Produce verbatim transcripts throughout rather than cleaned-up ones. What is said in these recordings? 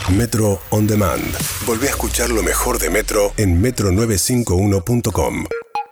Metro On Demand. Volvé a escuchar lo mejor de Metro en metro novecientos cincuenta y uno punto com.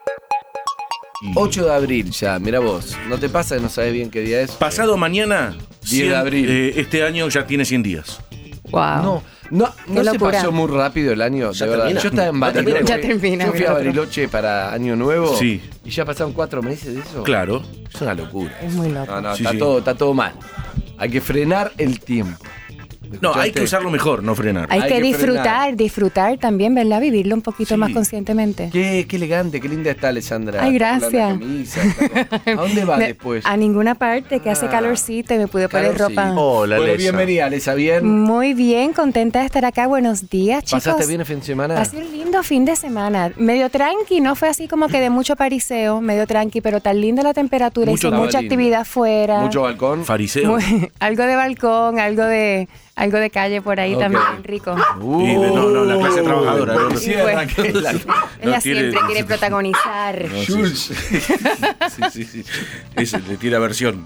ocho de abril ya, mira vos. ¿No te pasa que no sabes bien qué día es? Pasado mañana, diez de abril. Eh, este año ya tiene cien días. Wow. No, no, no se locura. pasó muy rápido el año, Ya de verdad. termina. Yo estaba en Bariloche. Ya termina, Yo fui mira a otro. Bariloche para Año Nuevo. Sí. Y ya pasaron cuatro meses de eso. Claro. Es una locura. Es muy loco. No, no, Sí, está, sí. Todo, está todo mal. Hay que frenar el tiempo. No, hay ¿Escuchaste? que usarlo mejor, no frenar. Hay, Hay que, que disfrutar, frenar. disfrutar también, ¿verdad? Vivirlo un poquito Sí. más conscientemente. Qué, qué elegante, qué linda está Alessandra. Ay, Está con la gracias. camisa, está con- ¿A dónde vas Me- después? A ninguna parte, que hace Ah, calorcito y me pude poner calorcito. ropa. Hola, Bueno, Alesa. bienvenida, Alesa, ¿bien? Muy bien, contenta de estar acá. Buenos días, chicos. ¿Pasaste bien el fin de semana? Ha sido un lindo fin de semana. Medio tranqui, no fue así como que de mucho pariseo, medio tranqui, pero tan linda la temperatura. Mucho Hice mucha lindo. actividad afuera. ¿Mucho balcón? Fariseo. Muy- algo de balcón, algo de algo de calle por ahí Ok. también, rico. Uh, Y de- no, no, la clase trabajadora, no, no. Sí, Bueno. Raquel, la- Ella No, quiere- siempre quiere protagonizar. No, sí, Jules. sí, sí, sí. Es- le tira versión.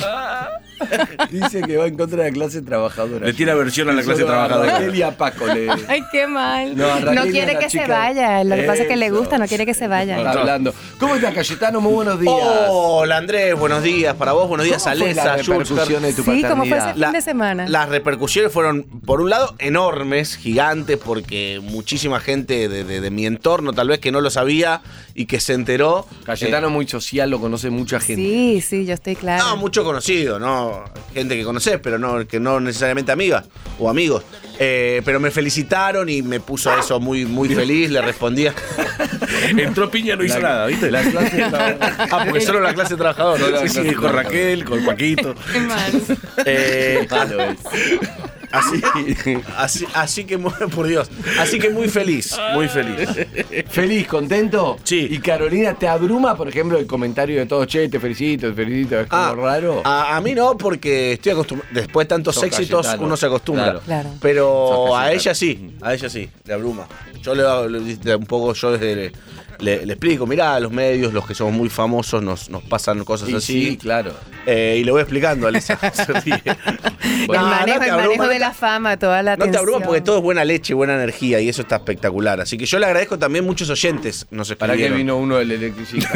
Dice que va en contra de la clase trabajadora. Le tira versión a la clase Solo a trabajadora. Raquel y a Paco le... Ay, qué mal. No, a No, Raquel y a quiere la que se chica. vaya. Lo que pasa es que le Eso. gusta, no quiere que se vaya. Está hablando. ¿Cómo estás, Cayetano? Muy buenos días. Hola, Andrés. Buenos días para vos. Buenos días, ¿Cómo fue Alesa, la repercusión de tu Sí, ¿cómo fue ese paternidad? fin de semana? Las repercusiones fueron, por un lado, enormes, gigantes, porque muchísima gente de, de- de mi entorno, tal vez que no lo sabía y que se enteró. Cayetano es muy social, lo conoce mucha gente. Sí, sí, yo estoy clara. No, mucho conocido, ¿no? Gente que conoces, pero no, que no necesariamente amiga o amigos. Eh, pero me felicitaron y me puso eso muy, muy feliz, le respondía. Entró Piña, no hizo La- nada, ¿viste? La clase trabajadora. Ah, porque solo la clase trabajadora. Sí, sí, con Raquel, con Paquito. Qué mal. Eh, Malo es. así, así, así que, muy- por Dios, así que muy feliz, muy feliz. ¿Feliz, contento? Sí. ¿Y Carolina te abruma, por ejemplo, el comentario de todos? Che, te felicito, te felicito, es como Ah, raro. A, a mí no, porque estoy acostumbrado. Después de tantos Sos éxitos, Cayetano. uno se acostumbra. Claro. Claro. Sos Pero a Cayetano. ella sí, a ella sí, le abruma. Yo le, hago- le- un poco, yo le, le- le explico, mirá, los medios, los que somos muy famosos, nos, nos pasan cosas Sí, así. sí, claro. Eh, y le voy explicando a Alesa. Se ríe. el No, manejo, no te el abruma, manejo no de te- la fama, toda la No te atención. abruma porque todo es buena leche, buena energía y eso está espectacular. Así que yo le agradezco también muchos oyentes nos ¿Para qué escribieron. vino uno del electricista?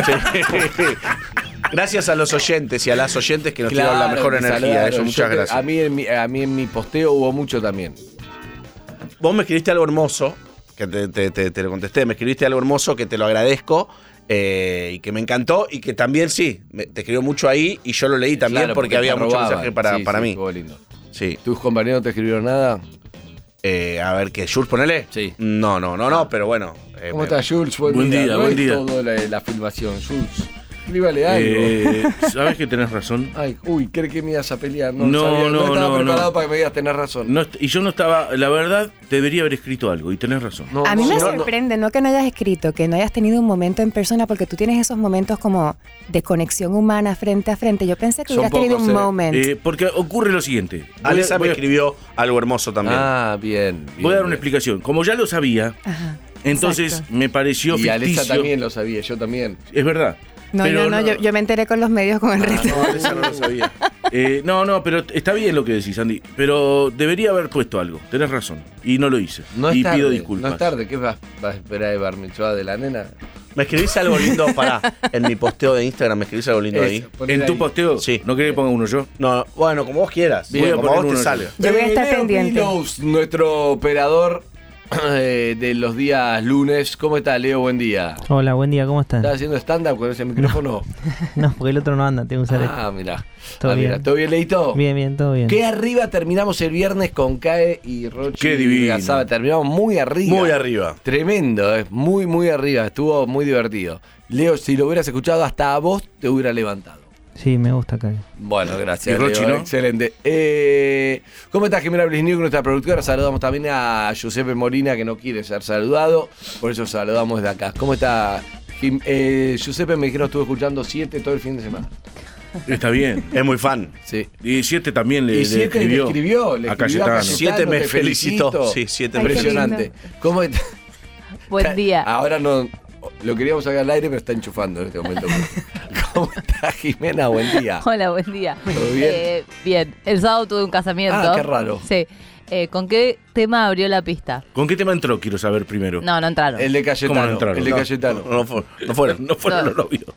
Gracias a los oyentes y a las oyentes que nos tiraron la mejor me energía. saludaron. Eso, Yo muchas te- gracias. A mí, en mi, a mí en mi posteo hubo mucho también. Vos me escribiste algo hermoso, que te, te- te- te lo contesté, me escribiste algo hermoso que te lo agradezco eh, y que me encantó y que también sí, me- te escribió mucho ahí y yo lo leí también Claro, porque, había te mucho robaban. mensaje para, Sí, para sí, mí. estuvo lindo. Sí. ¿Tus compañeros no te escribieron nada? Eh, a ver, ¿qué? ¿Jules, ponele? Sí. No, no, no, no, pero bueno. eh, ¿Cómo me- estás, Jules? Buen día, no buen es día. todo la, la filmación, Jules. Escríbale algo. Eh, ¿Sabes que tenés razón? Ay, uy, ¿crees que me ibas a pelear? No, No, sabía, no, no, estaba no, preparado no. para que me digas tener razón. No est- y yo no estaba, la verdad, debería haber escrito algo y tenés razón. No, A mí no, me no, no. sorprende, no que no hayas escrito, que no hayas tenido un momento en persona, porque tú tienes esos momentos como de conexión humana frente a frente. Yo pensé que Son hubieras tenido pocos, un eh. moment. Eh, porque ocurre lo siguiente. Voy a- Alesa voy me a- escribió algo hermoso también. Ah, bien. bien Voy a dar una bien. explicación. Como ya lo sabía, Ajá. entonces Exacto. me pareció Y Alesa ficticio. también lo sabía, yo también. Es verdad. No, Pero no, no, yo, yo me enteré con los medios con el resto. No, Alesa no lo sabía. Eh, no, no, pero está bien lo que decís, Andy. Pero debería haber puesto algo. Tenés razón. Y no lo hice. No es y tarde, pido disculpas. No es tarde, ¿qué vas, vas a esperar de bar mitzvah de la nena? Me escribís algo lindo, pará, en mi posteo de Instagram, me escribís algo lindo ahí. Eso, ponele ¿En tu ahí. posteo? Sí. ¿No querés que ponga uno yo? No, bueno, como vos quieras. Bien, como voy a a poner vos te uno sale. Yo voy a estar Eh, Leo pendiente. Pilos, nuestro operador eh, de los días lunes. ¿Cómo está, Leo? Buen día. Hola, buen día, ¿cómo están? ¿Estás haciendo stand-up con ese micrófono? No, porque el otro no anda, tengo que usar Ah, mirá. Todo Ah, mirá. bien. ¿Todo bien, Leito? este. Bien, bien, todo bien. Qué arriba terminamos el viernes con Cae y Rochi. Qué divino. Gasaba. Terminamos muy arriba. Muy arriba. Tremendo, es muy, muy arriba. Estuvo muy divertido. Leo, si lo hubieras escuchado hasta a vos, te hubiera levantado. Sí, me gusta acá. Bueno, gracias. ¿Y Rochi, Leo, no? Excelente. Eh, ¿Cómo estás, Jimena Blisniuk, nuestra productora? Saludamos también a Giuseppe Molina, que no quiere ser saludado. Por eso saludamos de acá. ¿Cómo está, Jim? Eh, Giuseppe me dijeron estuvo escuchando siete todo el fin de semana. Está bien. Es muy fan. Sí. Y siete también le, Y le siete escribió, le escribió, le a escribió a Cayetano. Cayetano. Siete me te felicitó. felicito. Sí, siete Ay, me qué felicitó. Impresionante. ¿Cómo está? Buen día. Ahora no. Lo queríamos sacar al aire, pero está enchufando en este momento. ¿Cómo está, Jimena? Buen día. Hola, buen día. ¿Todo bien? Eh, bien. El sábado tuve un casamiento. Ah, qué raro. Sí. Eh, ¿Con qué tema abrió la pista? ¿Con qué tema entró? Quiero saber primero. No, no entraron. El de ¿Cómo no Cayetano. entraron? El de No. Cayetano. No, no, fue- no fueron. No fueron No. los novios.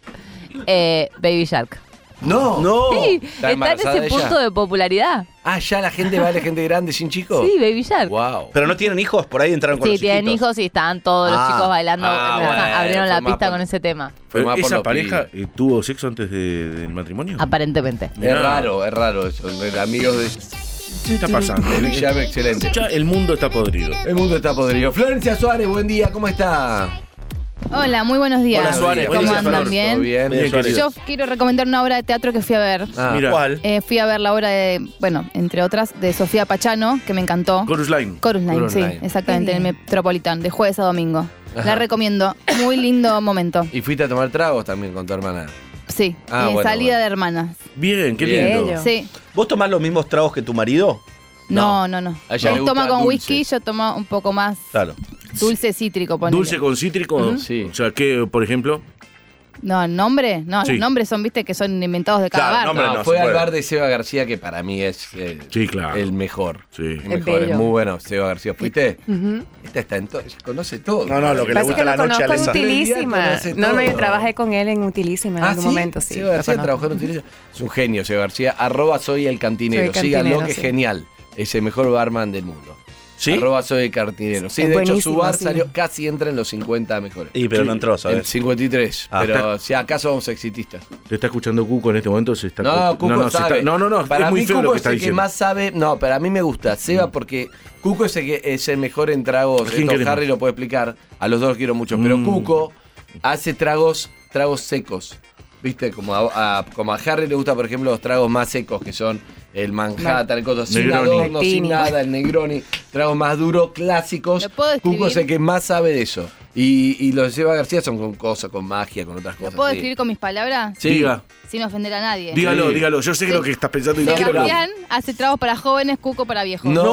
Eh, Baby Shark. No. No. Sí, ¿Está está en embarazada ese ella? punto de popularidad. Ah, ya la gente vale gente grande sin chicos. Sí, Baby Shark. Wow. Pero no tienen hijos, por ahí entraron con Sí, los tienen hijitos. hijos y estaban todos los Ah. chicos bailando. Ah, eh, bueno, abrieron fue la más pista por- con ese tema. Fue más por ¿Esa los pareja pibes. eh, tuvo sexo antes de- del matrimonio? Aparentemente. Es raro, es raro eso. Amigos de ¿Qué está pasando? Baby Shark, excelente. Ya el mundo está podrido. El mundo está podrido. Florencia Suárez, buen día, ¿cómo está? Hola, muy buenos días. Hola, Suárez. ¿Cómo Buen día, andan? Flor. ¿Bien? ¿Todo bien? Bien, Suárez. Yo quiero recomendar una obra de teatro que fui a ver. Ah, Mira, ¿Cuál? Eh, fui a ver la obra de, bueno, entre otras, de Sofía Pachano, que me encantó. Chorus Line. Chorus Line, Chorus sí, Line. exactamente, en el Metropolitan, de jueves a domingo. Ajá. La recomiendo. Muy lindo momento. ¿Y fuiste a tomar tragos también con tu hermana? Sí, Ah, eh, bueno, salida bueno. de hermanas. Bien, qué Bien. lindo. Bello. Sí. ¿Vos tomás los mismos tragos que tu marido? No, no, no. A ella le Él gusta toma con dulce. whisky, yo tomo un poco más Claro. dulce cítrico, ponele. ¿Dulce con cítrico? Ujú. Sí. O sea, ¿qué, por ejemplo? No, ¿el nombre? No, Sí. los nombres son, viste, que son inventados de cada Claro, bar. nombre No, no, fue se al puede. bar de Seba García, que para mí es eh, Sí, claro. el mejor. Sí. El Es mejor, es bello. muy bueno, Seba García. ¿Fuiste? Ujú. Esta está en todo, ella conoce todo. No, no, lo que le Pasa gusta que la lo noche a conozco en Lesa. Utilísima. Conoce No, no, yo todo. trabajé con él en Utilísima en Ah, algún ¿sí? momento, sí. Seba lo García conozco. trabajó en Utiliza. Es un genio, Seba García. Arroba soy el cantinero. Soy el Síganlo, cantinero, que es sí. genial. Es el mejor barman del mundo. ¿Sí? Arroba soy el cantinero. Sí, Es de hecho su buenísimo, bar sí. salió, casi entra en los cincuenta mejores. Y pero no entró, En ¿sabes? cincuenta y tres. Ah. Pero si acaso somos exitistas. ¿Te está escuchando Cuco en este momento? Se está No, Cuco no, no, se sabe. está- no, no, no, Para es muy mí feo Cuco lo que es está el que diciendo. más sabe. No, para mí me gusta Seba porque Cuco es el, que, es el mejor en tragos. ¿A quién Esto querés Harry más? lo puede explicar. A los dos los quiero mucho. Pero Mm. Cuco hace tragos, tragos secos. ¿Viste? Como a, a- como a Harry le gusta, por ejemplo, los tragos más secos, que son el Manhattan, el coso, sin Negroni. adorno, sin Martini. nada, el Negroni. Tragos más duros, clásicos. ¿Lo puedo Cuco es el describir? que más sabe de eso. Y, y los de Seba García son con cosas, con magia, con otras ¿Lo cosas. puedo sí. describir con mis palabras? Sí. Diga, Sin ofender a nadie. dígalo, Sí. dígalo. Yo sé que Sí. lo que estás pensando y no quiero Sebastián hace tragos para jóvenes, Cuco para viejos. No,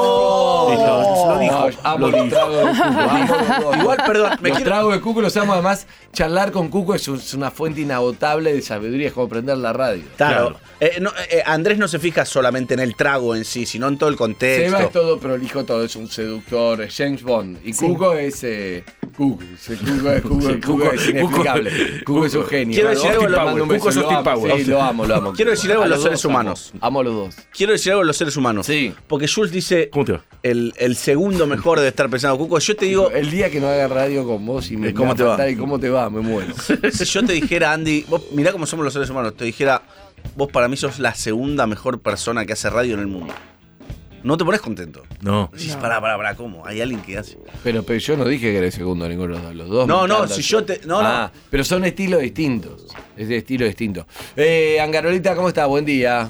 Listo, lo dijo, No, amo lo los dijo. tragos de Cuco. amo los dos. Igual, perdón, me los quiero- tragos de Cuco los amo. Además, charlar con Cuco es, un- es una fuente inagotable de sabiduría. Es como prender la radio. Claro. Claro. Eh, no, eh, Andrés no se fija solamente en el trago en sí, sino en todo el contexto. Seba es todo prolijo, todo. Es un seductor, es James Bond. Y Cuco es... Eh, Cuco, es- Cuco, es- Cuco, Sí, Cuco Cuco- es inexplicable. Cuco, es un genio. Quiero decir algo, Austin lo- Powers, un Cuco es beso, lo Austin amo. Powers. Sí, lo amo, lo amo. Quiero decir algo A de los seres dos amo. humanos. Amo a los dos. Quiero decir algo de los seres humanos. Sí. Porque Jules dice ¿Cómo te va? el, el segundo mejor de estar pensando Cuco. Yo te digo, El día que no haga radio con vos y me, ¿Y cómo me va te a va? faltar ¿Y cómo te va? Me muero. si yo te dijera, Andy, vos mirá cómo somos los seres humanos, te dijera, vos para mí sos la segunda mejor persona que hace radio en el mundo. No te pones contento. No. Decís, pará, pará, pará, ¿cómo? Hay alguien que hace. Pero, pero yo no dije que era el segundo ninguno de los dos. Los dos No, me no, encantan. si yo te- no, no. Ah, pero son estilos distintos. Es de estilo distinto. Eh, Angarolita, ¿cómo estás? Buen día.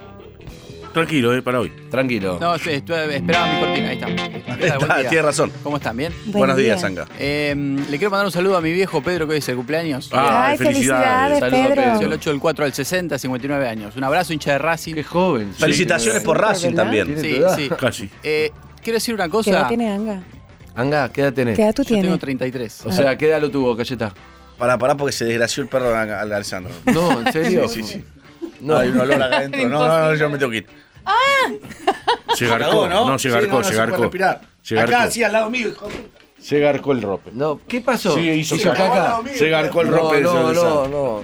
Tranquilo, eh, para hoy. Tranquilo. No, sí, estuve- esperaba mi cortina, ahí está. ¿Qué tal? Buen Está, día. tienes razón. ¿Cómo están? ¿Bien? Buen Buenos día. días, Anga. Eh, le quiero mandar un saludo a mi viejo Pedro, que hoy es el cumpleaños. Ah, Ay, felicidades. felicidades, Saludos, Pedro. Pedro. El ocho del cuatro al sesenta, cincuenta y nueve años. Un abrazo, hincha de Racing. Qué joven. Felicitaciones por Racing ¿verdad? también. ¿Tiene Sí, tu edad? sí. Casi. Eh, quiero decir una ¿Qué cosa. edad tiene Anga? Anga, ¿qué edad tenés? ¿Qué edad tú Yo tengo tienes? treinta y tres. O sea, ¿qué edad lo tuvo, Cayeta? Pará, pará, porque se desgració el perro al al Alessandro. No, ¿en serio? Sí, sí. No, Hay un olor acá adentro. No, no, no, yo me tengo que ir. Se garcó, no, se garcó, se puede garcó. respirar. Se Acá, garcó. sí, al lado mío, hijo. Se garcó el rope. No, ¿qué pasó? Sí, hizo caca. caca. Se garcó el No, rope del no, señor no, Alessandro. no.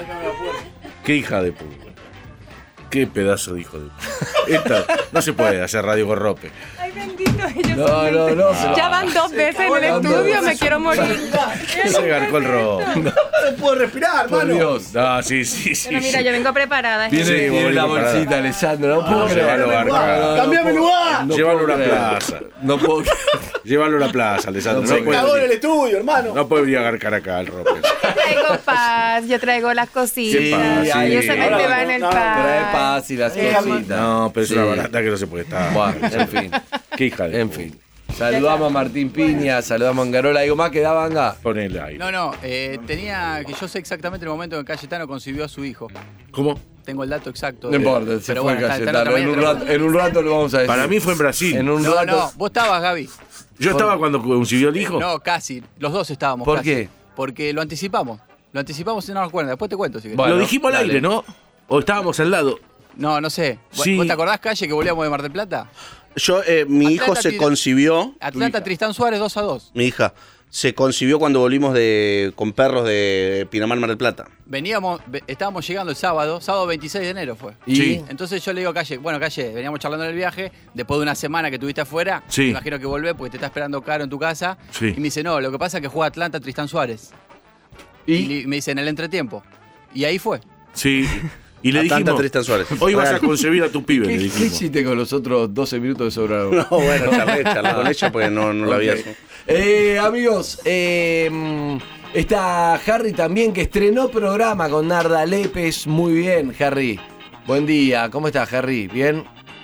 Qué hija de puta. Qué pedazo de hijo de puta. Esta, no se puede hacer radio con rope. Ay, bendito, ellos No, son no, no, bendito. pero- Ya van dos veces en el Van dos estudio, veces. me quiero morir. Se garcó el rope. No puedo respirar, Por hermano. Dios. No, sí, sí, sí. Pero mira, sí. yo vengo preparada. Tiene, Sí, tiene vos la venís bolsita, parada. Alessandro. No puedo No, creer. llévalo, Barca. Cambiame puedo- lugar. no Llévalo puedo a la creer. plaza. No puedo creer. Llévalo a la plaza, Alessandro. No No, sé. puede Cagó en el venir, estudio, hermano. no puede venir a agarcar acá el rope. Yo traigo paz, yo traigo las cositas. ¿Qué pasa? Sí, Y eso ahora me va en el no, no, paz. Trae paz y las cositas. No, pero es Sí. una barata que no se puede estar. Bueno, en fin. Qué hija de En puta. fin. Saludamos a Martín Piña, saludamos a Angarola. ¿Algo más que daba, Anga? Ponele aire. No, no, eh, tenía que yo sé exactamente el momento en que Cayetano concibió a su hijo. ¿Cómo? Tengo el dato exacto. No de- importa, se pero fue bueno, está- está en Cayetano. otra En un, mañana, rato, en un rato lo vamos a decir. Para mí fue en Brasil. En un No, rato. no, vos estabas, Gaby. Yo estaba cuando concibió el hijo. No, casi. Los dos estábamos. ¿Por casi. qué? Porque lo anticipamos. Lo anticipamos y no nos acuerdan. Después te cuento si querés. Bueno, Lo dijimos al dale. aire, ¿no? O estábamos al lado. No, no sé. ¿Vos- Sí. ¿Vos te acordás, Calle, que volvíamos de Mar del Plata? Yo, eh, mi Atlanta hijo se tiene- concibió. Atlanta Tristán Suárez dos a dos. Mi hija se concibió cuando volvimos de con perros de Pinamar, Mar del Plata. Veníamos, ve- estábamos llegando el sábado, sábado veintiséis de enero fue. Y- Sí. Entonces yo le digo a Calle, bueno, Calle, veníamos charlando en el viaje, después de una semana que estuviste afuera, Sí. me imagino que volvés porque te está esperando Caro en tu casa. Sí. Y me dice, no, lo que pasa es que juega Atlanta Tristán Suárez. Y- Y, li- me dice, en el entretiempo. Y ahí fue. Sí. Y le Atlanta, dijimos, Tristan Suárez. hoy vas a Real. concebir a tu pibe, ¿Qué, le qué dijimos. hiciste con los otros doce minutos de sobraron? No, bueno, charlé, charlé con ella porque no, no la había. Ok. Eh, amigos, eh, mm, está Harry también que estrenó programa con Narda Lépez. Muy bien, Harry. Buen día. ¿Cómo estás, Harry? ¿Bien?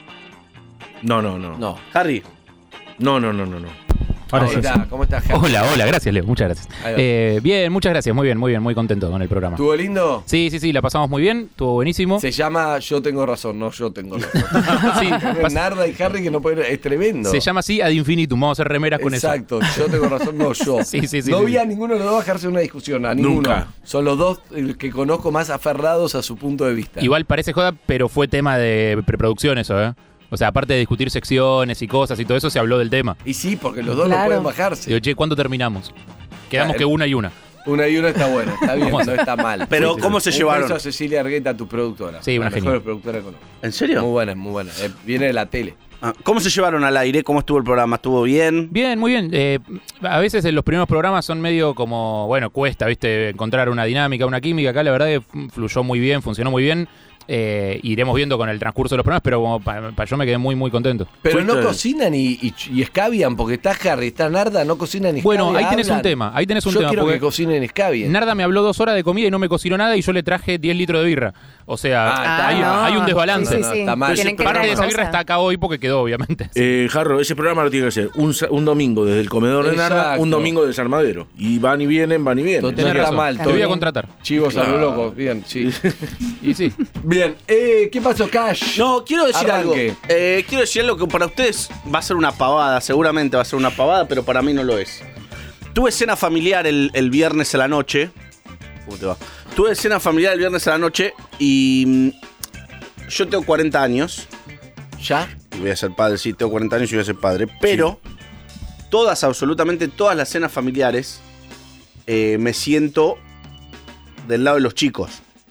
No, no, no. No. Harry, No, no, no, no, no. Ahora ¿Cómo sí. estás? ¿Cómo estás, Harry? Hola, hola, gracias Leo, muchas gracias. Ahí va. Eh, bien, muchas gracias, muy bien, muy bien, muy contento con el programa. ¿Estuvo lindo? Sí, sí, sí, la pasamos muy bien, estuvo buenísimo. Se llama Yo tengo razón, no yo tengo razón. Sí, pas- Narda y Harry que no pueden. Es tremendo. se llama así Ad Infinitum, vamos a hacer remeras con eso. Exacto, yo tengo razón, no yo. Sí, sí, sí, no sí, vi sí. a ninguno de los dos bajarse una discusión, a ninguno. Nunca. Son los dos eh, que conozco más aferrados a su punto de vista. Igual parece joda, pero fue tema de preproducción eso, ¿eh? O sea, aparte de discutir secciones y cosas y todo eso, se habló del tema. Y sí, porque los dos Claro. no pueden bajarse. Digo, che, ¿cuándo terminamos? Quedamos Claro. que una y una. Una y una está buena, está bien, Vamos no a- está mal. Pero, ¿cómo se Un llevaron? beso a Cecilia Argueta, tu productora. Sí, una la genia. mejor productora que conozco. ¿en serio? Muy buena, muy buena. Eh, viene de la tele. Ah, ¿Cómo se llevaron al aire? ¿Cómo estuvo el programa? ¿Estuvo bien? Bien, muy bien. Eh, a veces en los primeros programas son medio como, bueno, cuesta, ¿viste? Encontrar una dinámica, una química. Acá la verdad que fluyó muy bien, funcionó muy bien. Eh, iremos viendo con el transcurso de los programas, pero como pa- pa- yo me quedé muy, muy contento. Pero Fuiste- no cocinan y, y, y escabian, porque está Harry, está Narda, no cocinan ni escabian. Bueno, ahí tenés hablan. un tema, ahí tenés un Yo tema. quiero porque que cocinen escabien. Narda me habló dos horas de comida y no me cocinó nada y yo le traje diez litros de birra. O sea, Ah, hay, no. hay un desbalance. Sí, No, sí, está mal. Tienen que Parte ver de esa una birra cosa. está acá hoy porque quedó, obviamente. Eh, Jarro, ese programa lo tiene que hacer un, sa- un domingo desde el comedor de Narda, Exacto. un domingo de Desarmadero. Y van y vienen, van y vienen. Total, Tenés está razón. mal. Te todo voy a bien. contratar. Chivos a lo Claro. loco, bien, sí. Y sí. Bien, eh, ¿qué pasó, Cash? No, quiero decir Arranque. algo. Eh, quiero decir algo que para ustedes va a ser una pavada, seguramente va a ser una pavada, pero para mí no lo es. Tuve cena familiar el, el viernes a la noche. ¿Cómo te va? Tuve cena familiar el viernes a la noche y mm, yo tengo cuarenta años. ¿Ya? Y voy a ser padre, sí, tengo cuarenta años y voy a ser padre. Pero todas, absolutamente todas las cenas familiares eh, me siento del lado de los chicos.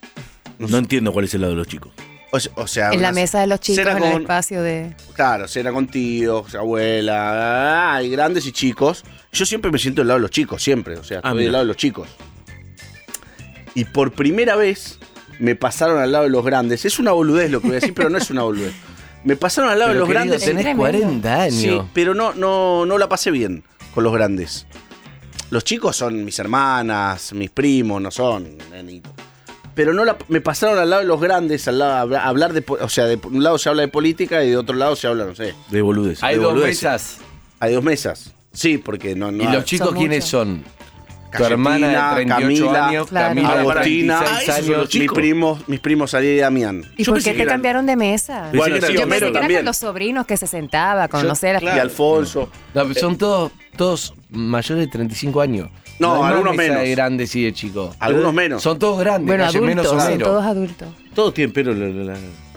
No entiendo cuál es el lado de los chicos. O, se- o sea, En la unas- mesa de los chicos, cena en el con- espacio de... Claro, cena con tíos, abuela, hay grandes y chicos. Yo siempre me siento del lado de los chicos, siempre. O sea, Ah, estoy mira. del lado de los chicos. Y por primera vez me pasaron al lado de los grandes. Es una boludez lo que voy a decir, pero no es una boludez. Me pasaron al lado Pero, de los querido, grandes. tenés tremendo. cuarenta años. Sí, pero no, no, no la pasé bien con los grandes. Los chicos son mis hermanas, mis primos, no son nenitos. Pero no la, me pasaron al lado de los grandes, al lado, a hablar- a hablar de, po- o sea, de un lado se habla de política y de otro lado se habla, no sé, De boludez. Hay de dos boludez. mesas. hay dos mesas. Sí, porque no, no ¿Y hay- los chicos Son quiénes muchos. son? Tu Cayetina, hermana de treinta y ocho Camila, años, Claro. Camila de Agostina, treinta y Ah, seis esos son los años. mis chicos. primos, mis primos Ariel y Damián. ¿Y Yo por pensé qué que te eran- cambiaron de mesa? Pensé Bueno, que era sí, Yo Homero pensé que eran también. con los sobrinos que se sentaba a Yo- conocer a Y Alfonso. No, pero son todos, todos mayores de treinta y cinco años. No, hay más algunos mesa menos. de grandes y de chicos. Algunos menos. Son todos grandes, Bueno, calle menos adultos, son Homero. todos adultos. Todos tienen pelo. La, la- la-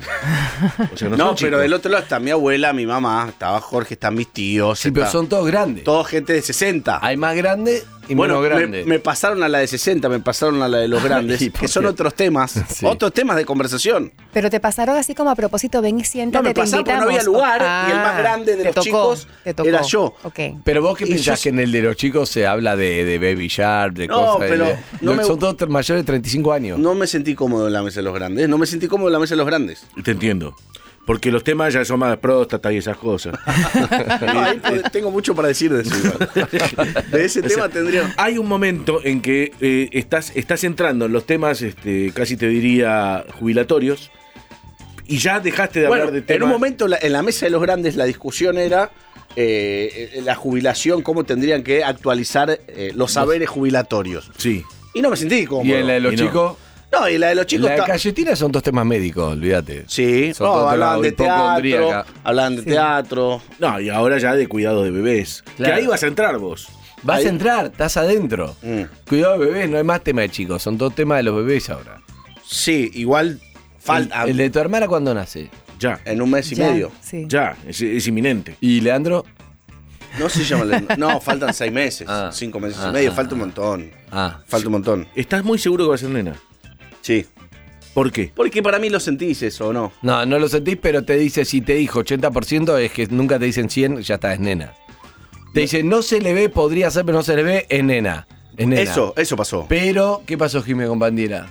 O sea, no, No, son pero chicos. del otro lado está mi abuela, mi mamá, estaba Jorge, están mis tíos. Sí, pero está- son todos grandes. todo gente de sesenta. Hay más grandes y Bueno, menos me, grandes. me pasaron a la de sesenta, me pasaron a la de los grandes, ¿Y por que son qué? otros temas, Sí. otros temas de conversación. Pero te pasaron así como a propósito, ven y siéntate, No, me te pasaron porque invitamos. no había lugar Ah, y el más grande de te los tocó, chicos te tocó. era yo. Ok. Pero vos qué Y pensás yo- que en el de los chicos se habla de, de Baby Shark, de No, cosas. pero de- no lo- me- Son todos mayores de treinta y cinco años. No me sentí cómodo en la mesa de los grandes, no me sentí cómodo en la mesa de los grandes. Te entiendo. Porque los temas ya son más de próstata y esas cosas. No, ahí pod- tengo mucho para decir de eso. igual. De ese tema tendría... Hay un momento en que eh, estás, estás entrando en los temas, este, casi te diría, jubilatorios, y ya dejaste de Bueno, hablar de en temas. un momento la- en la mesa de los grandes la discusión era eh, eh, la jubilación, cómo tendrían que actualizar eh, los saberes jubilatorios. Sí. Y no me sentí cómodo. Y en la de los Y no. chicos. No, y la de los chicos... La de está- Cayetina son dos temas médicos, olvídate. Sí, Son no, todos hablaban de temas teatro, hipocondríacas. hablaban de teatro. No, y ahora ya de cuidado de bebés. Claro. Que ahí vas a entrar vos. Vas Ahí- a entrar, estás adentro. Mm. Cuidado bebés, no hay más tema de chicos, son todos temas de los bebés ahora. Sí, igual falta... El, el de tu hermana cuando nace. Ya. En un mes y Ya, medio. Sí. Ya, es, es inminente. ¿Y Leandro? No se llama Leandro. No, faltan seis meses. Ah. Cinco meses Ah, y medio. ah, Falta un ah. montón. Ah. Falta un montón. ¿Estás muy seguro que va a ser nena? Sí. ¿Por qué? Porque para mí lo sentís eso, ¿o no? No, no lo sentís, pero te dice, si te dijo ochenta por ciento, es que nunca te dicen cien, ya está, es nena. Te dice, no se le ve, podría ser, pero no se le ve, es nena. Es nena. Eso, eso pasó. Pero, ¿qué pasó, Jimé, con Bandiera?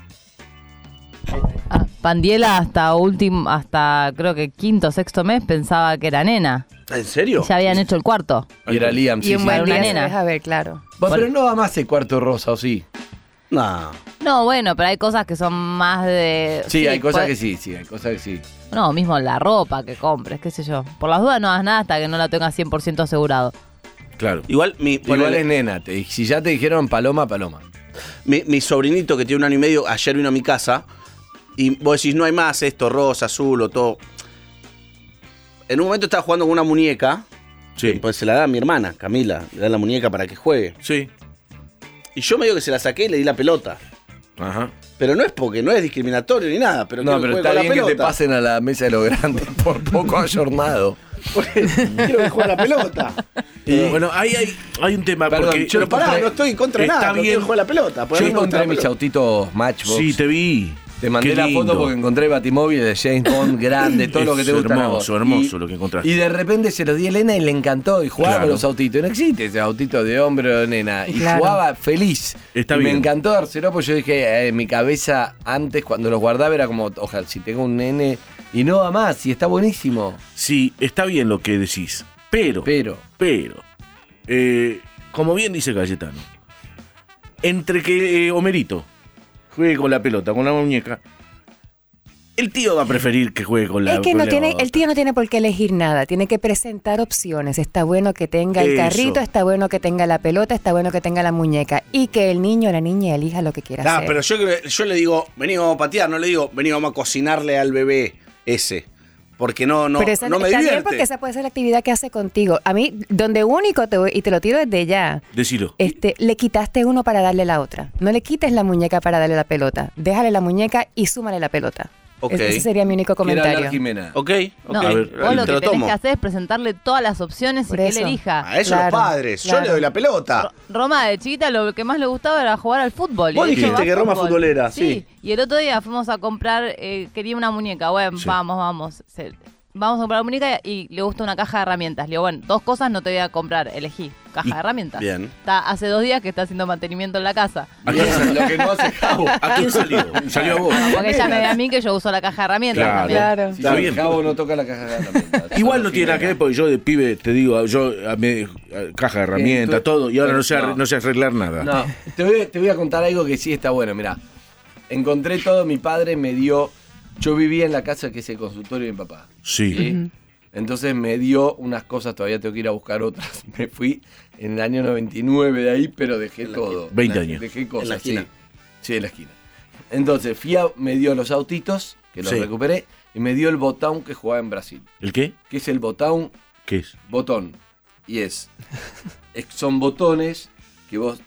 Ah, Pandiela hasta último, hasta creo que quinto, sexto mes pensaba que era nena. ¿En serio? Y ya habían hecho el cuarto. Y era Liam, sí, Y un sí. buen Para una día se nena. deja ver, claro. Bueno, pero no va más el cuarto rosa, ¿o sí? No. No, bueno, pero hay cosas que son más de... Sí, hay cosas puede- que sí, sí, hay cosas que sí. No, mismo la ropa que compres, qué sé yo. Por las dudas no hagas nada hasta que no la tengas cien por ciento asegurado. Claro. Igual mi, Igual ponele- es nena. Te- si ya te dijeron paloma, paloma. mi, mi sobrinito que tiene un año y medio, ayer vino a mi casa y vos decís, no hay más esto, rosa, azul o todo. En un momento estaba jugando con una muñeca. Sí. Pues se la da a mi hermana, Camila. Le da la muñeca para que juegue. Sí. Y yo medio que se la saqué y le di la pelota. Ajá. Pero no es porque no es discriminatorio ni nada. Pero No, quiero pero que está juegue bien con que la te pelota. pasen a la mesa de los grandes por poco ayornado. Quiero que juegue a la pelota. Y bueno, ahí hay, hay un tema. Perdón, porque yo Pero pará, no estoy en contra de Está nada. No bien. quiero jugar a la pelota. porque Yo a mí me gusta encontré la mis pelota. autitos Matchbox. Sí, te vi. Te mandé Qué la lindo. foto porque encontré Batimóvil de James Bond grande, todo lo que te Es gusta. hermoso, hermoso lo que encontraste. Y de repente se lo di a Elena y le encantó. Y jugaba Claro. con los autitos. No existe ese autito de hombre o de nena. Y Claro. jugaba feliz. Está y bien. Me encantó dárselo, pues yo dije, eh, en mi cabeza antes, cuando los guardaba, era como, ojalá, si tengo un nene. Y no va más, y está buenísimo. Sí, está bien lo que decís. Pero, Pero, pero, eh, como bien dice Cayetano, entre que eh, Homerito juegue con la pelota, con la muñeca, el tío va a preferir que juegue con la Es que con no la tiene, otra. el tío no tiene por qué elegir nada, tiene que presentar opciones. Está bueno que tenga el Eso. carrito, está bueno que tenga la pelota, está bueno que tenga la muñeca y que el niño o la niña elija lo que quiera Ah, hacer. pero yo, creo- yo le digo, vení, vamos a patear. No le digo, vení, vamos a cocinarle al bebé ese. Porque no, no, Pero esa, no me está bien divierte. porque esa puede ser la actividad que hace contigo. A mí, donde único, te voy- y te lo tiro desde ya, Decilo. este, le quitaste uno para darle la otra. No le quites la muñeca para darle la pelota. Déjale la muñeca y súmale la pelota. Ok. Es- ese sería mi único quiere hablar comentario. Jimena. Ok, ok. No, A ver, vos lo te que lo tenés tomo. que hacer es presentarle todas las opciones Por y que eso. él elija. A eso Claro, los padres. Yo claro. le doy la pelota. Ro- Roma de chiquita lo que más le gustaba era jugar al fútbol. y Vos de hecho dijiste va a que Roma fútbol. futbolera, sí. Y el otro día fuimos a comprar, eh, quería una muñeca. Bueno, Sí. vamos, vamos. Se- vamos a comprar la muñeca y le gusta una caja de herramientas. Le digo, bueno, dos cosas no te voy a comprar, elegí. Caja Y- de herramientas. Bien. Está hace dos días que está haciendo mantenimiento en la casa. ¿A quién salió? Lo que no hace Javo. ¿A quién salió? Salió a vos. Porque ella me ve a mí que yo uso la caja de herramientas Claro. también. Claro. Si Está yo- bien. Javo no toca la caja de herramientas. Igual Solo no tiene nada que ver Jimena. porque yo de pibe te digo, yo a mí, a caja de herramientas, tú- todo, y ahora no sé, no. no sé arreglar nada. No, te voy, te voy a contar algo que sí está bueno. Mirá, encontré todo, mi padre me dio. Yo vivía en la casa que es el consultorio de mi papá. Sí. ¿sí? Entonces me dio unas cosas, todavía tengo que ir a buscar otras. Me fui en el año noventa y nueve de ahí, pero dejé todo. veinte La- años. Dejé cosas, En la esquina. sí. Sí, en la esquina. Entonces fui a, me dio los autitos, que los Sí. recuperé, y me dio el botón que jugaba en Brasil. ¿El qué? Que es el botón, ¿Qué es? botón. Y es, es- son botones que vos...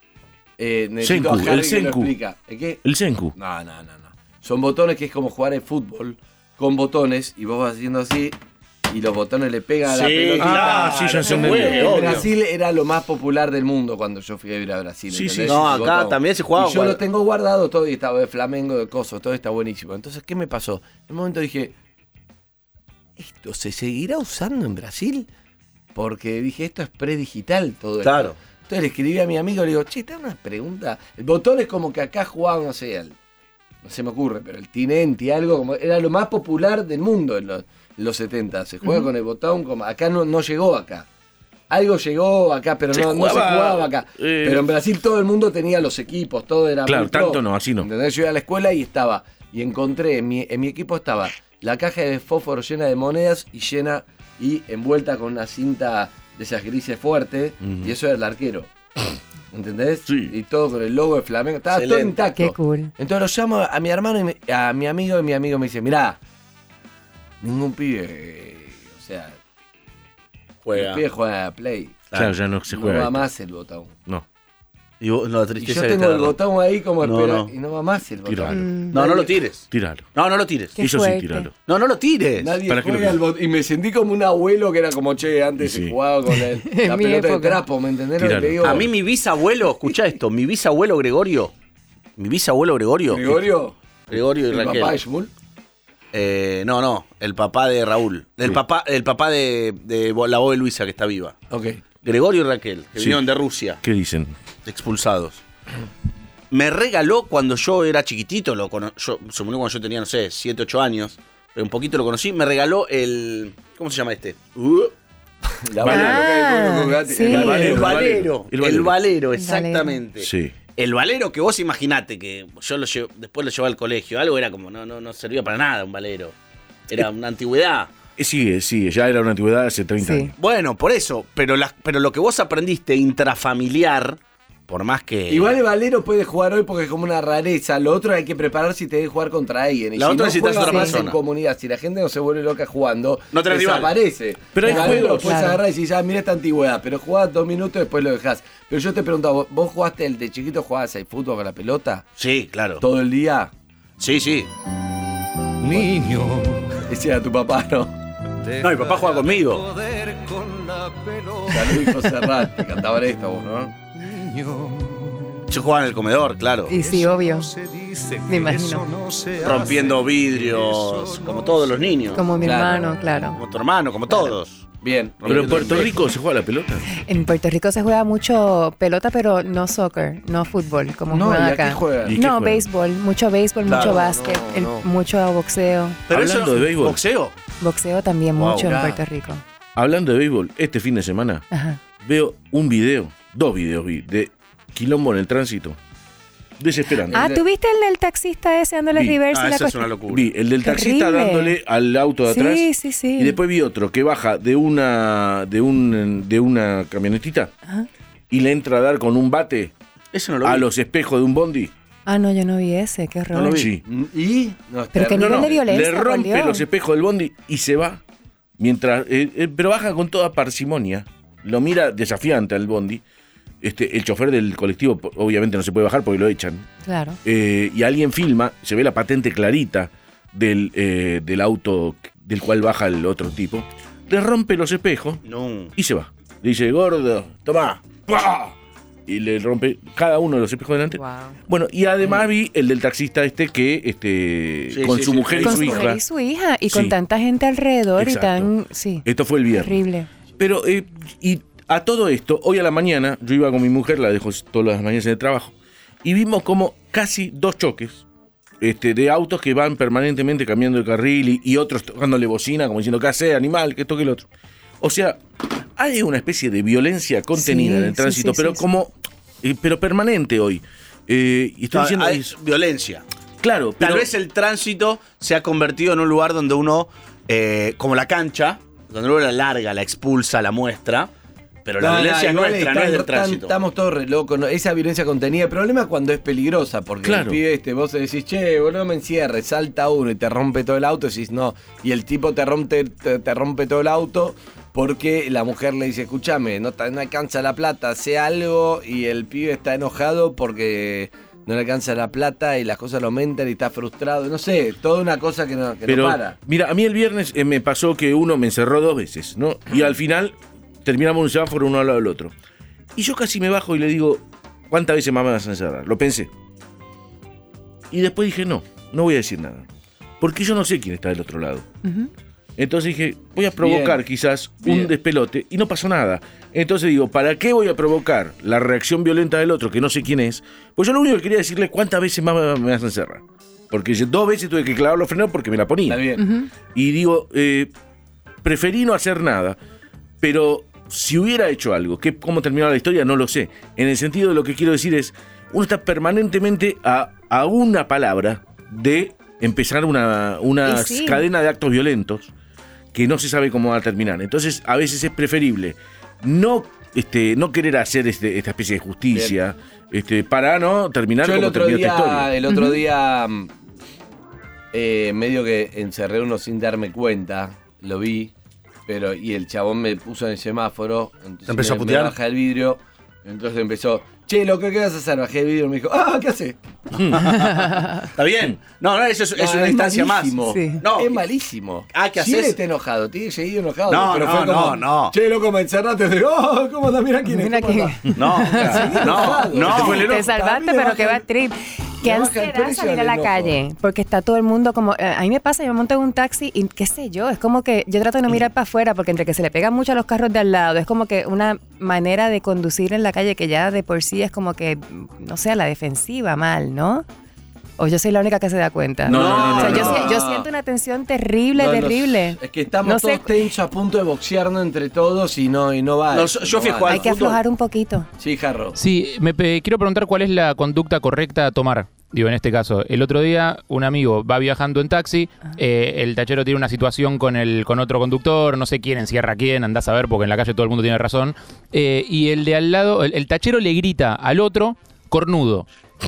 Eh, necesito Senku, a Harry el que lo Senku. explica. ¿El qué? El Senku. No, no, no, no. Son botones que es como jugar al fútbol con botones y vos vas haciendo así y los botones le pegan a la Sí, pelota. Ah, sí, ya se se me juega, En obvio. Brasil era lo más popular del mundo cuando yo fui a ir a Brasil. Sí, ¿entendés? sí, No, El acá botón. también se jugaba Y yo guarda- lo tengo guardado todo y estaba de Flamengo, de coso, todo está buenísimo. Entonces, ¿qué me pasó? En un momento dije, ¿esto se seguirá usando en Brasil? Porque dije, esto es predigital todo esto. Claro. Entonces le escribí a mi amigo, le digo, che, te hago una pregunta. El botón es como que acá jugaban, no sé, el- no se me ocurre, pero el Tinenti, algo como, era lo más popular del mundo en los, en los setenta. Se juega con el botón, como acá no, no llegó acá. Algo llegó acá, pero Se no, no se jugaba, jugaba acá. eh, pero en Brasil todo el mundo tenía los equipos, todo era Claro, muy pro. tanto no, así no. ¿Entendés? Yo iba a la escuela y estaba, y encontré, en mi, en mi equipo estaba la caja de fósforo llena de monedas y llena y envuelta con una cinta de esas grises fuertes, Ujú. y eso era el arquero. ¿Entendés? Sí. Y todo con el logo de Flamengo. Estaba todo Excelente. intacto. Qué cool. Entonces lo llamo a mi hermano y me- a mi amigo y mi amigo me dice, mirá, ningún pibe, eh, o sea, Juega. el pibe juega a Play. Claro, ya no se No juega. va esto. más el botón. No. Y vos, la Y tristeza yo que tengo te el da. botón ahí como No, espera. no. Y no va más el botón. Tiralo. Mm. No, no lo tires. Tiralo. No, no lo tires. Qué Eso fuerte. sí, tiralo. No, no lo tires. Nadie ¿Para qué lo juega al quiero? botón. Y me sentí como un abuelo que era como, che, antes Sí. se jugaba con el, la mi pelota de época. trapo, ¿me entendés lo que Tiralo. te digo? A mí mi bisabuelo, escuchá esto, mi bisabuelo Gregorio, mi bisabuelo Gregorio, Gregorio, Gregorio y el Raquel. papá de Shmuel. Eh, no, no, el papá de Raúl, el Sí. papá, el papá de, de la voz de Luisa que está viva. Ok. Gregorio y Raquel, que Sí. vinieron de Rusia, ¿Qué dicen? expulsados. Me regaló cuando yo era chiquitito, lo cono- yo, se murió cuando yo tenía, no sé, siete, ocho años, pero un poquito lo conocí, me regaló el... ¿Cómo se llama este? Uh, La Valero. Ah, sí. el, valero, valero, el valero. el valero, valero. exactamente. Sí. El valero que vos imaginate que yo lo llevo, después lo llevé al colegio, algo era como, no, no, no servía para nada un valero. Era una antigüedad. Eh, Sigue, sigue, ya era una antigüedad hace treinta Sí. años. Bueno, por eso, pero, las, pero lo que vos aprendiste intrafamiliar, por más que... Igual el Valero puede jugar hoy porque es como una rareza. Lo otro hay que preparar si te debe jugar contra alguien. Y La si otra no necesitas juega otra más en persona. comunidad, si la gente no se vuelve loca jugando, No tenés rival. desaparece. Pero hay el Valero juegos. lo puedes Claro. agarrar y decir, ya, mira esta antigüedad, pero jugás dos minutos y después lo dejás. Pero yo te preguntaba, ¿vos, vos jugaste el de chiquito, jugabas al fútbol con la pelota? Sí, claro. ¿Todo el día? Sí, sí. Niño. Ese era tu papá, ¿no? No, mi papá juega conmigo. Salud, José Serrat, te cantaban esto vos, ¿no? Yo jugaba en el comedor, claro. Y sí, obvio. Me imagino. Rompiendo vidrios, como todos los niños. Como mi Claro. hermano, claro. Como tu hermano, como todos. Bien. Pero en Puerto Rico se juega la pelota. En Puerto Rico se juega mucho pelota, pero no soccer, no fútbol, como No, juegan ¿y a acá. qué juegan? ¿Y qué No, juegan? béisbol, mucho béisbol, Claro, mucho básquet, no, el- no. mucho boxeo. Pero Hablando eso- de béisbol. ¿Boxeo? Boxeo también Wow. mucho en Ya. Puerto Rico. Hablando de béisbol, este fin de semana Ajá. veo un video, dos videos vi, de quilombo en el tránsito. Desesperante. Ah, ¿tú viste el del taxista ese dándole Vi. reverse Ah, y la esa es cosa? una locura. Vi el del taxista Terrible. dándole al auto de Sí, atrás. sí, sí. Y después vi otro que baja de una de un de una camionetita Ajá. y le entra a dar con un bate Eso no lo a vi. los espejos de un bondi. Ah, no, yo no vi ese, qué horror. No lo vi. Sí. ¿Y? No, Pero qué terrible. nivel de violencia, le por rompe Dios. los espejos del bondi y se va. Mientras eh, eh, pero baja con toda parsimonia. Lo mira desafiante al bondi. Este, el chofer del colectivo po- obviamente no se puede bajar porque lo echan. Claro. Eh, y alguien filma, se ve la patente clarita del, eh, del auto del cual baja el otro tipo. Le rompe los espejos No. y se va. Le dice, gordo, tomá. ¡Pah! Y le rompe cada uno de los espejos delante. Wow. Bueno, y además vi el del taxista este que este Sí, con sí, su sí, mujer sí. y Con su su hija. mujer y su hija, y con Sí. tanta gente alrededor Exacto. y tan... Sí, Esto fue el viernes. horrible. Pero, eh, y a todo esto, hoy a la mañana, yo iba con mi mujer, la dejo todas las mañanas en el trabajo, y vimos como casi dos choques este, de autos que van permanentemente cambiando de carril y, y otros tocándole bocina, como diciendo, ¿qué hace, animal? Que toque el otro. O sea, hay una especie de violencia contenida Sí, en el sí, tránsito, sí, pero sí, como, eh, pero permanente hoy. Eh, y estoy No, diciendo, hay es- violencia. claro, pero Tal vez el tránsito se ha convertido en un lugar donde uno, eh, como la cancha, donde uno la larga, la expulsa, la muestra, pero la No, violencia no, es igual nuestra, no están- es del están- tránsito. Estamos todos re locos, ¿no? Esa violencia contenida. El problema es cuando es peligrosa, porque Claro. el pibe este, vos decís, che, boludo, no me encierres, salta uno y te rompe todo el auto, y decís, no. Y el tipo te rompe, te, te rompe todo el auto porque la mujer le dice, escúchame, no, te- no alcanza la plata, hace algo, y el pibe está enojado porque no le alcanza la plata y las cosas lo aumentan y está frustrado. No sé, toda una cosa que no, que Pero, no para. mira, a mí el viernes eh, me pasó que uno me encerró dos veces, ¿no? Y al final terminamos un semáforo uno al lado del otro. Y yo casi me bajo y le digo, ¿cuántas veces más me vas a encerrar? Lo pensé. Y después dije, no, no voy a decir nada. Porque yo no sé quién está del otro lado. Ujú. Entonces dije, voy a provocar Bien. quizás Bien. un despelote y no pasó nada. Entonces digo, ¿para qué voy a provocar la reacción violenta del otro que no sé quién es? Pues yo lo único que quería decirle, ¿cuántas veces más me me vas a encerrar? Porque yo dos veces tuve que clavar los frenos porque me la ponía. Está bien. Ujú. Y digo, eh, preferí no hacer nada, pero si hubiera hecho algo, que cómo terminaba la historia no lo sé. En el sentido de lo que quiero decir es, uno está permanentemente a, a una palabra de empezar una, una Y sí. cadena de actos violentos que no se sabe cómo va a terminar. Entonces, a veces es preferible no, este, no querer hacer este, esta especie de justicia este, para no terminar Yo el como otro terminó esta día, historia. el otro Ujú. día mm, eh, medio que encerré uno sin darme cuenta, lo vi, pero y el chabón me puso en el semáforo, entonces ¿Te empezó me, a putear? me baja el vidrio, entonces empezó, che, loco, ¿qué vas a hacer? Bajé el video y me dijo, ah, ¿qué haces? Está bien. No, no, eso es, No, es una es instancia malísimo. más. Sí. No, Es malísimo. Ah, ¿qué Si él haces? está enojado, tiene que seguir enojado. No, pero no, fue como, no, no. Che, loco, me encerraste. Digo, oh, ¿cómo andás? Mira quién es. Mira ¿cómo quién andás? no, no, no. Te fue el enojo. Te salvaste, pero que va trip. Qué Le baja el ansiedad precio salir al a la enojo. calle, porque está todo el mundo como... eh, a mí me pasa, yo me monto en un taxi y qué sé yo, es como que yo trato de no mirar para afuera, porque entre que se le pegan mucho a los carros de al lado, es como que una manera de conducir en la calle que ya de por sí es como que, no sé, a la defensiva mal, ¿no? O yo soy la única que se da cuenta. No, no, no, O sea, no, yo, no. si- yo siento una tensión terrible, No, no, terrible. es que estamos No sé- todos tensos a punto de boxearnos entre todos y no, y no va. No, eso, yo fui a va. jugar Hay que fútbol. aflojar un poquito. Sí, Jarro. Sí, me pe- quiero preguntar cuál es la conducta correcta a tomar. Digo, en este caso, el otro día un amigo va viajando en taxi, eh, el tachero tiene una situación con el con otro conductor, no sé quién encierra a quién, andás a ver porque en la calle todo el mundo tiene razón, eh, y el de al lado, el, el tachero le grita al otro, cornudo.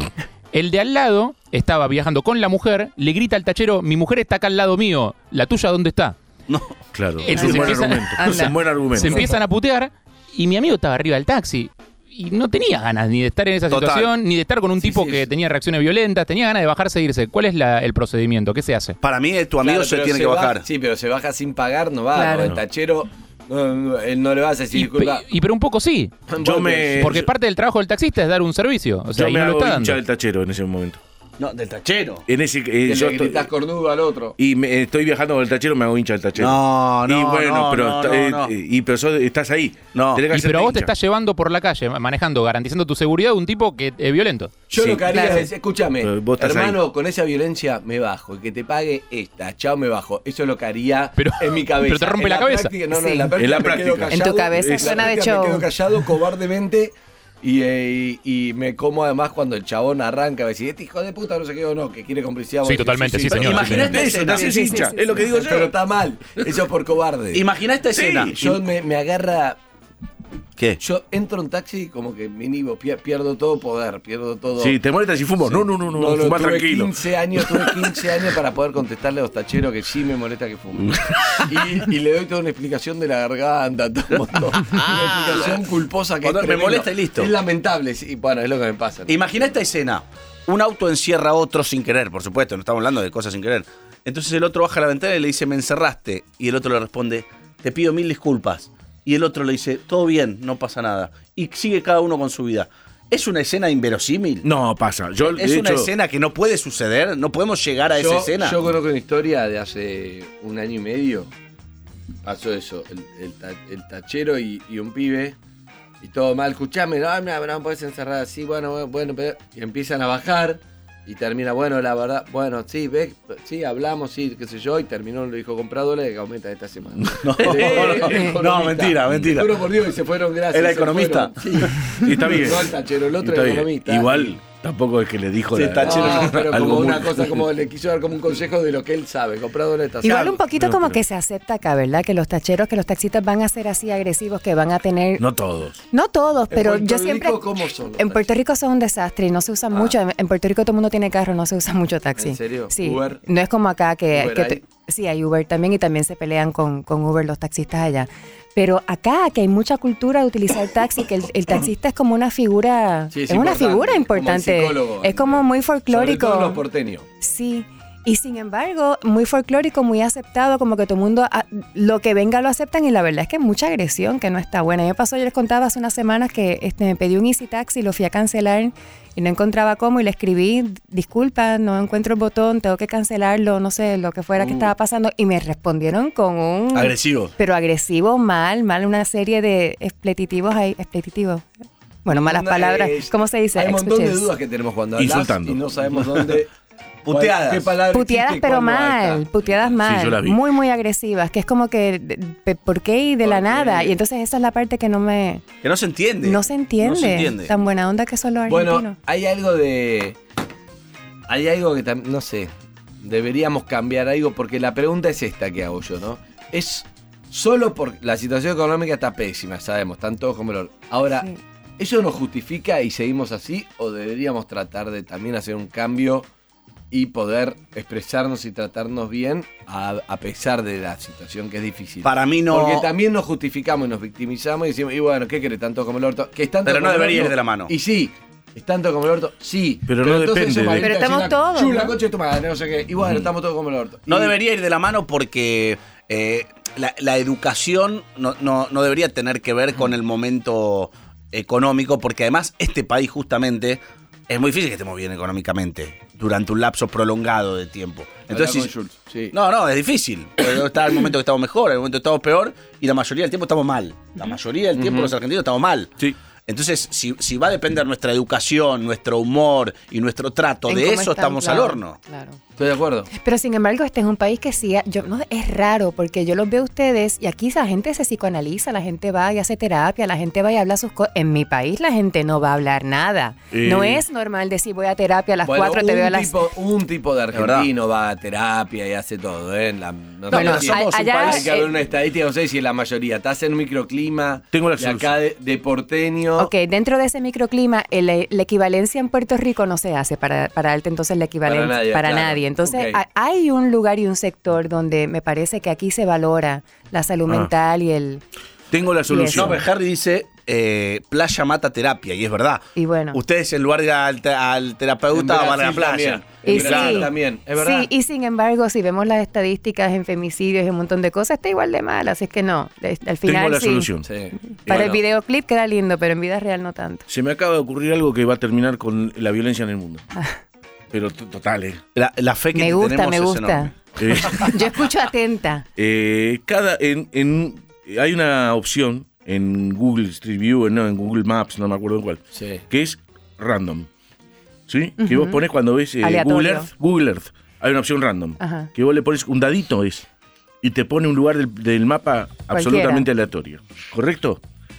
El de al lado estaba viajando con la mujer, le grita al tachero, mi mujer está acá al lado mío, ¿la tuya dónde está? No. Claro, Él es se un buen empieza- argumento. Es Anda. un buen argumento. Se empiezan a putear y mi amigo estaba arriba del taxi. Y no tenía ganas ni de estar en esa Total. situación, ni de estar con un Sí, tipo sí, que sí. tenía reacciones violentas, tenía ganas de bajarse e irse. ¿Cuál es la- el procedimiento? ¿Qué se hace? Para mí, tu amigo Claro, se pero tiene que baja- bajar. Sí, pero se baja sin pagar, no va. Claro. porque El tachero, no, no, él no le va a decir, Y, disculpa. y- y pero un poco sí. Yo me- Porque yo- parte del trabajo del taxista es dar un servicio. O sea, Yo y me no lo hago está hincha dando. del tachero en ese momento. No, del tachero. En ese, eh, que yo le estoy- gritas cornudo al otro. y me, estoy viajando con el tachero, me hago hincha del tachero. No, no, y bueno, no, pero, no, está- eh, no, no. y pero sos- estás ahí. No. Tenés que Y hacerte pero a vos te hincha. estás llevando por la calle, manejando, garantizando tu seguridad de un tipo que es violento. Yo Sí, lo que haría claro. es, escúchame, Pero vos estás hermano, con esa violencia me bajo y que te pague esta, chao, me bajo. Eso es lo que haría Pero- en mi cabeza. pero te rompe En la cabeza. práctica, no, no, Sí. en la práctica, En la me quedo práctica. callado, En tu cabeza en la suena de práctica show. Me quedo callado cobardemente y, eh, y, y me como además cuando el chabón arranca a decir, este hijo de puta no sé qué o no, que quiere complicidad. Sí, Vos decís, totalmente, sí, pero señor, Imagina sí, esta Eso, escena. te haces Sí, sí, hincha, sí, es lo que digo yo. Pero está mal, eso es por cobarde. Imagina esta escena. Yo me, me agarra... ¿Qué? Yo entro en taxi como que me inhibo, pier- pierdo todo poder, pierdo todo... Sí, te molesta si fumo. No, no, no, no, No, no, fumá tuve tranquilo. quince años, tuve quince años para poder contestarle a los tacheros que sí me molesta que fumen. y, y le doy toda una explicación de la garganta, todo un montón. Una explicación culposa que O no, es me tremendo. molesta y listo. Es lamentable, sí, bueno, es lo que me pasa. Imagina esta escena. Un auto encierra a otro sin querer, por supuesto, no estamos hablando de cosas sin querer. Entonces el otro baja la ventana y le dice, me encerraste. Y el otro le responde, te pido mil disculpas. Y el otro le dice, todo bien, no pasa nada. Y sigue cada uno con su vida. ¿Es una escena inverosímil? No, pasa. Yo, ¿Es de una hecho, escena que no puede suceder? ¿No podemos llegar a esa yo, escena? yo conozco una historia de hace un año y medio. Pasó eso, el, el ta- el tachero y, y un pibe. Y todo mal, escuchame, no, no, no puedes encerrar así, bueno, bueno, pero- y empiezan a bajar y termina, bueno, la verdad, bueno, sí, ves, sí, hablamos, sí, qué sé yo, y terminó, lo dijo, comprá dólares que aumenta esta semana. No, El- el no, economista. no, mentira, mentira. Te juro por Dios, y se fueron gracias. ¿Era se economista? fueron, Sí. Y está bien. No el tachero, el otro Está el bien. economista. Igual, tampoco es que le dijo Sí, la- tachero. No, pero algo como muy- una cosa, como le quiso dar como un consejo de lo que él sabe, comprar dólares esta Igual semana. un poquito no, como pero- que se acepta acá, ¿verdad? Que los tacheros, que los taxistas van a ser así agresivos, que van a tener... No, No todos. todos, En pero Puerto yo Rico, siempre... ¿cómo son los En Puerto Rico son un desastre y no se usa Ah. mucho. En en Puerto Rico todo el mundo tiene carro, no se usa mucho taxi. ¿En serio? Sí. Uber. No es como acá que... ¿Uber que hay? te- sí, hay Uber también y también se pelean con, con Uber los taxistas allá. Pero acá, que hay mucha cultura de utilizar taxi, que el, el taxista es como una figura... Sí, es es una importante, figura como el importante. psicólogo. Es como muy Sobre folclórico. todo los porteños. Sí, y sin embargo, muy folclórico, muy aceptado, como que todo el mundo, ah, lo que venga lo aceptan y la verdad es que hay mucha agresión que no está buena. A mí me pasó, yo les contaba hace unas semanas que este, me pedí un Easy Taxi, lo fui a cancelar y no encontraba cómo y le escribí, disculpa, no encuentro el botón, tengo que cancelarlo, no sé, lo que fuera que Uh. estaba pasando y me respondieron con un... Agresivo. Pero agresivo, mal, mal, una serie de expletitivos ahí, expletitivos. Bueno, malas Una- palabras, eh, ¿cómo se dice? Hay un montón de Expletives. dudas que tenemos cuando hablas Insultando. y no sabemos dónde... Puteadas. ¿Qué palabra Puteadas existe y pero cuándo mal, alta? puteadas mal, yo la vi. muy muy agresivas, que es como que de- de- ¿por qué y de la ¿Por qué? nada? Y entonces esa es la parte que no me Que no se entiende. no se entiende, No se entiende. tan buena onda que son los argentinos. Bueno, hay algo de... Hay algo que tam- no sé, deberíamos cambiar algo porque la pregunta es esta que hago yo, ¿no? Es solo por la situación económica está pésima, sabemos, están todos como el oro. Ahora, Sí. ¿eso nos justifica y seguimos así o deberíamos tratar de también hacer un cambio y poder expresarnos y tratarnos bien a, a pesar de la situación que es difícil. Para mí no. Porque también nos justificamos y nos victimizamos y decimos, y bueno, ¿qué querés? Tanto como el orto. Que es tanto Pero como no el debería orto. ir de la mano. Y sí, es tanto como el orto, sí. Pero no entonces depende eso, de- Marita, Pero estamos decís, todos, Chu, la ¿no? concha de tu madre, no sé qué. Y bueno, estamos todos como el orto. No Y- debería ir de la mano porque eh, la, la educación no, no, no debería tener que ver con el momento económico, porque además este país justamente es muy difícil que estemos bien económicamente durante un lapso prolongado de tiempo. Entonces, Habla si- con Schultz, sí. no, no, es difícil. Porque está el momento que estamos mejor, el momento que estamos peor, y la mayoría del tiempo estamos mal. La mayoría del tiempo Ujú. los argentinos estamos mal. Sí. Entonces, si, si va a depender nuestra educación, nuestro humor y nuestro trato En de cómo eso, están, estamos claro, al horno. Claro. Estoy de acuerdo. Pero sin embargo, este es un país que sí, yo, no, es raro porque yo los veo a ustedes y aquí la gente se psicoanaliza, la gente va y hace terapia, la gente va y habla sus cosas. En mi país la gente no va a hablar nada. Eh. No es normal decir voy a terapia a las Bueno, cuatro, te un veo a las... tipo, un tipo de verdad. argentino va a terapia y hace todo, ¿eh? La- no sé Bueno, si- somos a- un allá, país hay que haber eh, una estadística, no sé si es la mayoría. Estás en un microclima Tengo la de acá de, de porteño. Ok, dentro de ese microclima, el- la equivalencia en Puerto Rico no se hace para, para darte entonces la equivalencia Para nadie, para claro. nadie. Entonces, Ok. ha- hay un lugar y un sector donde me parece que aquí se valora la salud Ah. mental y el... Tengo la No, solución. pero Harry dice, eh, playa mata terapia, y es verdad. Y bueno. Ustedes en lugar de ir al, te- al En terapeuta van a la Brasil playa. también. Y En Brasil sí. también, es verdad. Sí, y sin embargo, si vemos las estadísticas en femicidios y un montón de cosas, está igual de mal, así es que no. de- Al final Tengo la sí. solución. Sí. Para Bueno, el videoclip queda lindo, pero en vida real no tanto. Se me acaba de ocurrir algo que va a terminar con la violencia en el mundo. Ah. Pero t- total, ¿eh? La, la fe que Me te gusta, tenemos me es gusta. enorme. Eh, Yo escucho atenta. eh, cada, en, en- hay una opción en Google Street View, no, en Google Maps, no me acuerdo en cuál, Sí. que es random. ¿Sí? Que vos pones cuando ves eh, Aleatorio. Google Earth, Google Earth, hay una opción random. Ajá. Que vos le pones un dadito es y te pone un lugar del, del mapa absolutamente aleatorio. ¿Correcto?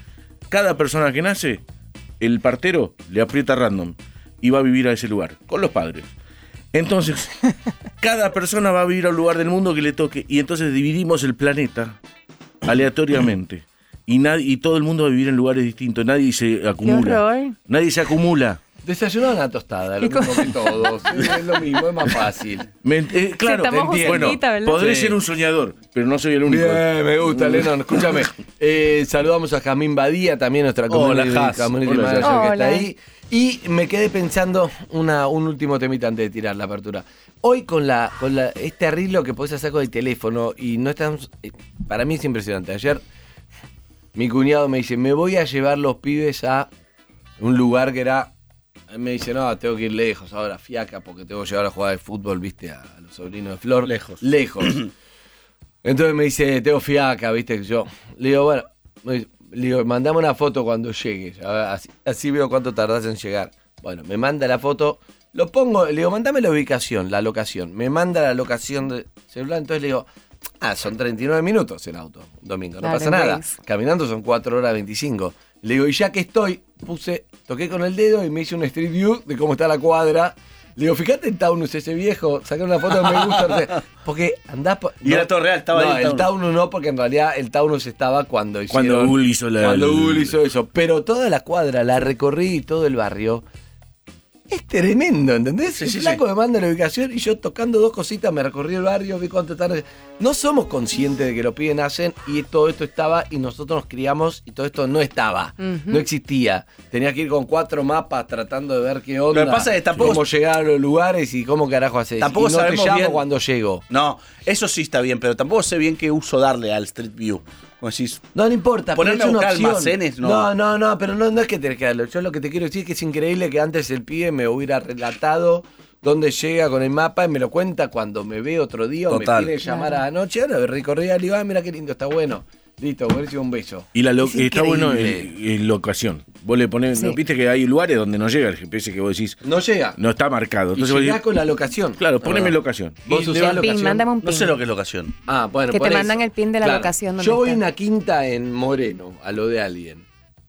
Cada persona que nace, el partero le aprieta random y va a vivir a ese lugar, con los padres. Entonces, cada persona va a vivir a un lugar del mundo que le toque y entonces dividimos el planeta aleatoriamente. Y, nadie, y todo el mundo va a vivir en lugares distintos, nadie se acumula. horror. Nadie se acumula. Desayunar una tostada, lo mismo que todos. Es lo mismo, es más fácil. Me- eh, claro, Sentamos te entiendo. Bueno, Joselita, ¿verdad? podré Sí. ser un soñador, pero no soy el único. Bien, me gusta, Lennon. Escúchame. Eh, saludamos a Jamín Badía, también nuestra Hola, community, Jas. community Hola, manager Jas. que está Hola. ahí. Y me quedé pensando una, un último temita antes de tirar la apertura. Hoy con la con la, este arreglo que podés hacer con el teléfono y no estamos... eh, para mí es impresionante. Ayer mi cuñado me dice, me voy a llevar los pibes a un lugar que era... Él me dice, no, tengo que ir lejos ahora, fiaca, porque tengo que llevar a jugar de fútbol, viste, a, a los sobrinos de Flor. Lejos. Lejos. Entonces me dice, tengo fiaca, viste, yo. Le digo, bueno, me dice, le digo, mandame una foto cuando llegues. A ver, así, así veo cuánto tardás en llegar. Bueno, me manda la foto, lo pongo, le digo, mandame la ubicación, la locación. Me manda la locación del celular, entonces le digo, ah, son treinta y nueve minutos en auto, un domingo, no Claro, pasa en nada. Waze. Caminando son cuatro horas veinticinco. Le digo, y ya que estoy, puse, toqué con el dedo y me hice un Street View de cómo está la cuadra. Le digo, fíjate el Taunus ese viejo, saqué una foto que me gusta. no sé, Porque andás... por- Y era todo real, estaba no, ahí el el Taunus no, porque en realidad el Taunus estaba cuando hicieron... Cuando Google hizo la- Cuando el- Google hizo eso. Pero toda la cuadra, la recorrí y todo el barrio. Es tremendo, ¿entendés? Sí, el sí, flaco sí. me manda la ubicación y yo tocando dos cositas me recorrí el barrio, vi cuánto tarde. No somos conscientes de que los pibes nacen y todo esto estaba y nosotros nos criamos y todo esto no estaba, Ujú. no existía. Tenía que ir con cuatro mapas tratando de ver qué onda. Lo que pasa es que tampoco- cómo llegar a los lugares y cómo carajo haces. Tampoco y no sabemos te llamo bien- cuando llego. No, eso sí está bien, pero tampoco sé bien qué uso darle al Street View. Como decís, No, no importa. Ponerme pero es a una buscar opción. almacenes, no. No, no, no, pero no, no es que tenés que darlo. Yo lo que te quiero decir es que es increíble que antes el pibe me hubiera relatado dónde llega con el mapa y me lo cuenta cuando me ve otro día o Total. me quiere llamar a la noche. Ahora recorría y le digo, ah, mira qué lindo, está bueno. Listo, buenísimo, un beso. Y la lo- Es está bueno increíble. en, en locación. Vos le pones, Sí. ¿no? viste que hay lugares donde no llega el G P S que vos decís, No llega. no está marcado. Y Entonces vos llegás decís, con la locación. claro, poneme Ah. locación. ¿Vos Y usás le- la locación? Pin, mándame un pin. no sé lo que es locación. Ah, bueno, Que por te eso. mandan el pin de la Claro. locación donde Yo voy a está. una quinta en Moreno, a lo de alguien.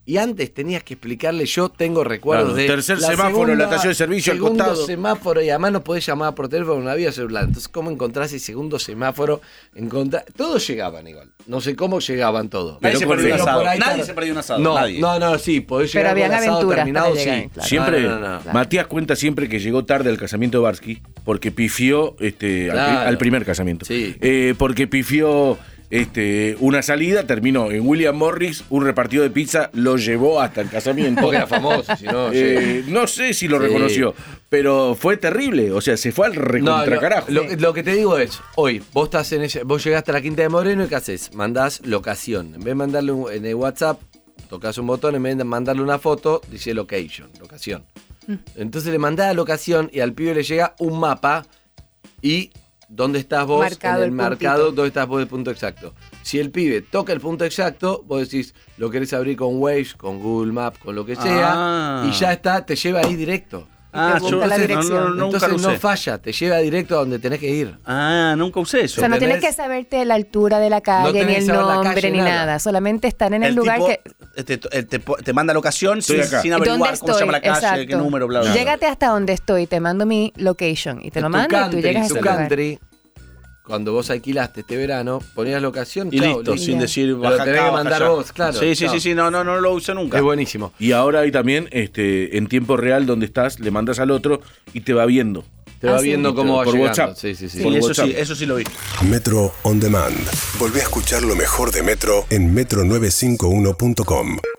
Y antes tenías que explicarle, yo tengo recuerdos Claro, de... tercer la semáforo, segunda- la estación de servicio al segundo costado. semáforo, y además no podés llamar por teléfono, no había celular. Entonces, ¿cómo encontrás ese segundo semáforo? Encontrá- Todos llegaban igual. No sé cómo llegaban todos. Nadie se Pero perdió un por asado. ahí, Nadie claro. se perdió un asado. No, Nadie. no, no, sí, podés Pero llegar con habían el asado aventuras terminado, para sí. llegar, claro. Siempre, No, no, no, no. Matías cuenta siempre que llegó tarde al casamiento de Barsky porque pifió este, al, pri- Claro. al primer casamiento. Sí. Eh, porque pifió este, una salida, terminó en William Morris, un repartido de pizza lo llevó hasta el casamiento. Porque era famoso, si no... Eh, no sé si lo Sí. reconoció, pero fue terrible. O sea, se fue al No, recontra lo, carajo. lo- lo que te digo es, hoy, vos estás en ese, vos llegaste a la Quinta de Moreno y ¿qué haces? Mandás locación. En vez de mandarle un- en el WhatsApp, tocas un botón, en vez de mandarle una foto, dice location, locación. Entonces le mandás la locación y al pibe le llega un mapa y dónde estás vos Marcado en el el marcado, puntito. dónde estás vos el punto exacto. Si el pibe toca el punto exacto, vos decís, lo querés abrir con Waze, con Google Maps, con lo que sea, Ah. y ya está, te lleva ahí directo. Ah, te yo busca la no, no, dirección. no, nunca Entonces lo no usé. falla, te lleva directo a donde tenés que ir. Ah, nunca usé O eso. sea, no tienes ¿Entendés? que saberte la altura de la calle, tenés ni que el saber la nombre, calle, ni nada. nada. Solamente estar en el, lugar tipo, que... eh, Te, eh, te, po- te manda locación sin, Estoy acá. sin ¿Dónde averiguar estoy? cómo se llama la calle, Exacto. qué número, bla, bla, bla. Llégate hasta donde estoy, te mando mi location y te lo Tu mando y country, tú llegas a tu ese lugar. country, cuando vos alquilaste este verano, ponías locación Y chao, listo, sin decir Pero baja tenés acá, que baja mandar allá. vos, claro. Sí, sí, chao. sí, sí, no, no, no lo usé nunca. Es buenísimo. Y ahora hay también, este, en tiempo real, donde estás, le mandas al otro y te va viendo. Te va Ah, sí. viendo cómo va Por llegando. WhatsApp. Sí, sí, sí. Sí, por eso WhatsApp. sí, eso sí lo vi. Metro On Demand. Volvé a escuchar lo mejor de Metro en metro novecientos cincuenta y uno punto com.